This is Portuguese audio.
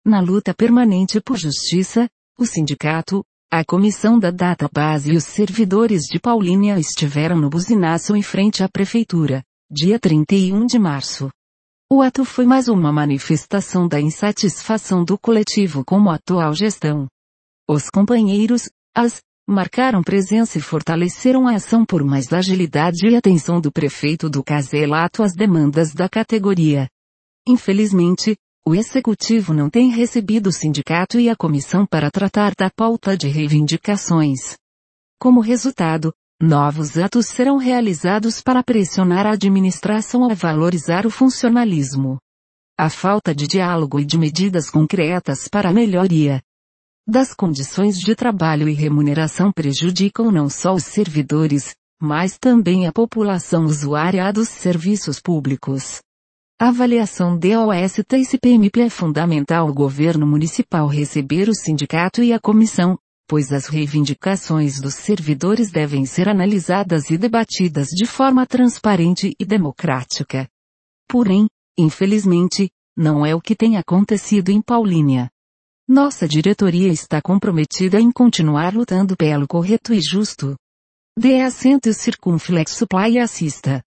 Na luta permanente por justiça, o sindicato, a comissão da database e os servidores de Paulínia estiveram no buzinaço em frente à prefeitura, dia 31 de março. O ato foi mais uma manifestação da insatisfação do coletivo com a atual gestão. Os companheiros, marcaram presença e fortaleceram a ação por mais agilidade e atenção do prefeito do Caselato às demandas da categoria. Infelizmente, o executivo não tem recebido o sindicato e a comissão para tratar da pauta de reivindicações. Como resultado, novos atos serão realizados para pressionar a administração a valorizar o funcionalismo. A falta de diálogo e de medidas concretas para a melhoria das condições de trabalho e remuneração prejudicam não só os servidores, mas também a população usuária dos serviços públicos. A avaliação DOST e CPMP é fundamental ao governo municipal receber o sindicato e a comissão, pois as reivindicações dos servidores devem ser analisadas e debatidas de forma transparente e democrática. Porém, infelizmente, não é o que tem acontecido em Paulínia. Nossa diretoria está comprometida em continuar lutando pelo correto e justo. Dê assento circunflexo play e assista.